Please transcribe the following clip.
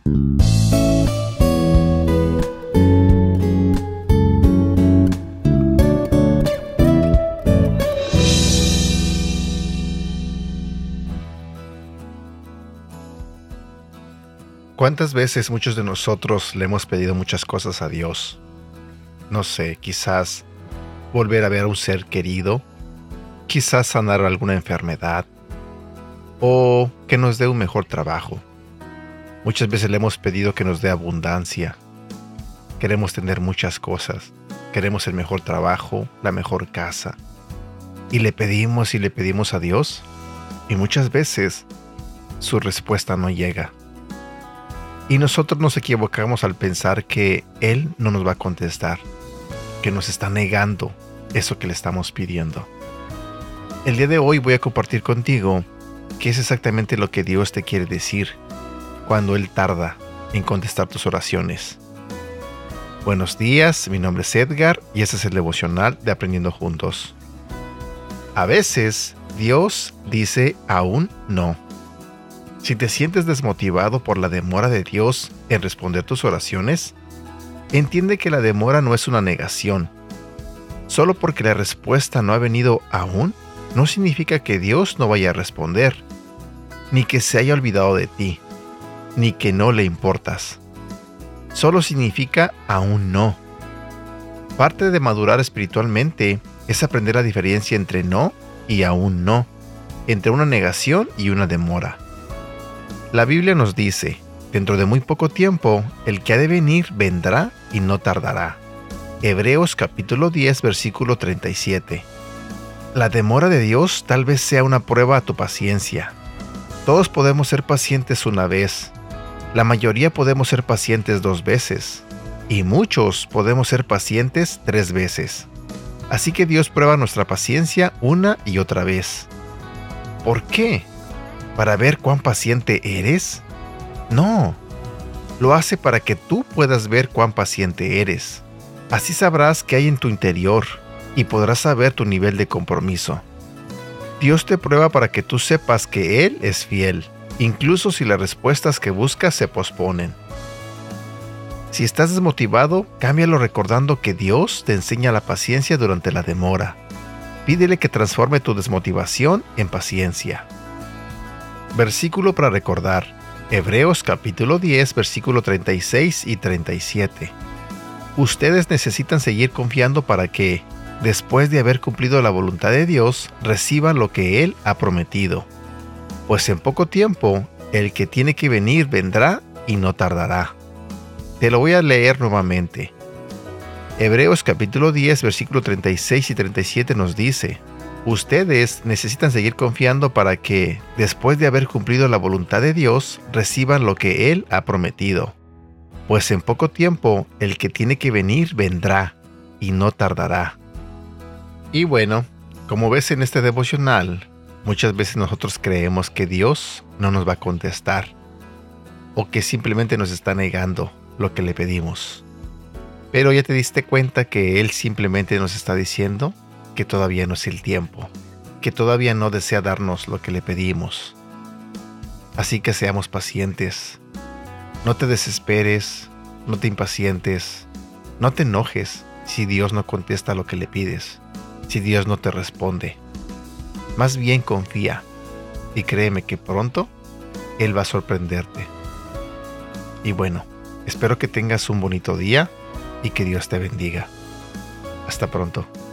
¿Cuántas veces muchos de nosotros le hemos pedido muchas cosas a Dios? No sé, quizás volver a ver a un ser querido, quizás sanar alguna enfermedad o que nos dé un mejor trabajo. Muchas veces le hemos pedido que nos dé abundancia. Queremos tener muchas cosas. Queremos el mejor trabajo, la mejor casa. Y le pedimos a Dios, y muchas veces su respuesta no llega. Y nosotros nos equivocamos al pensar que Él no nos va a contestar, que nos está negando eso que le estamos pidiendo. El día de hoy voy a compartir contigo qué es exactamente lo que Dios te quiere decir cuando Él tarda en contestar tus oraciones. Buenos días, mi nombre es Edgar y este es el devocional de Aprendiendo Juntos. A veces Dios dice aún no. Si te sientes desmotivado por la demora de Dios en responder tus oraciones, entiende que la demora no es una negación. Solo porque la respuesta no ha venido aún, no significa que Dios no vaya a responder, ni que se haya olvidado de ti, ni que no le importas. Solo significa aún no. Parte de madurar espiritualmente es aprender la diferencia entre no y aún no, entre una negación y una demora. La Biblia nos dice, dentro de muy poco tiempo, el que ha de venir vendrá y no tardará. Hebreos capítulo 10, versículo 37. La demora de Dios tal vez sea una prueba a tu paciencia. Todos podemos ser pacientes una vez. La mayoría podemos ser pacientes 2 veces. Y muchos podemos ser pacientes 3 veces. Así que Dios prueba nuestra paciencia una y otra vez. ¿Por qué? ¿Para ver cuán paciente eres? No, lo hace para que tú puedas ver cuán paciente eres. Así sabrás qué hay en tu interior y podrás saber tu nivel de compromiso. Dios te prueba para que tú sepas que Él es fiel, incluso si las respuestas que buscas se posponen. Si estás desmotivado, cámbialo recordando que Dios te enseña la paciencia durante la demora. Pídele que transforme tu desmotivación en paciencia. Versículo para recordar. Hebreos capítulo 10, versículo 36 y 37. Ustedes necesitan seguir confiando para que, después de haber cumplido la voluntad de Dios, reciban lo que Él ha prometido. Pues en poco tiempo, el que tiene que venir vendrá y no tardará. Te lo voy a leer nuevamente. Hebreos capítulo 10, versículo 36 y 37 nos dice: Ustedes necesitan seguir confiando para que, después de haber cumplido la voluntad de Dios, reciban lo que Él ha prometido. Pues en poco tiempo, el que tiene que venir vendrá, y no tardará. Y bueno, como ves en este devocional, muchas veces nosotros creemos que Dios no nos va a contestar, o que simplemente nos está negando lo que le pedimos. Pero ya te diste cuenta que Él simplemente nos está diciendo que todavía no es el tiempo, que todavía no desea darnos lo que le pedimos. Así que seamos pacientes. No te desesperes, no te impacientes, no te enojes si Dios no contesta lo que le pides, si Dios no te responde. Más bien confía y créeme que pronto Él va a sorprenderte. Y bueno, espero que tengas un bonito día y que Dios te bendiga. Hasta pronto.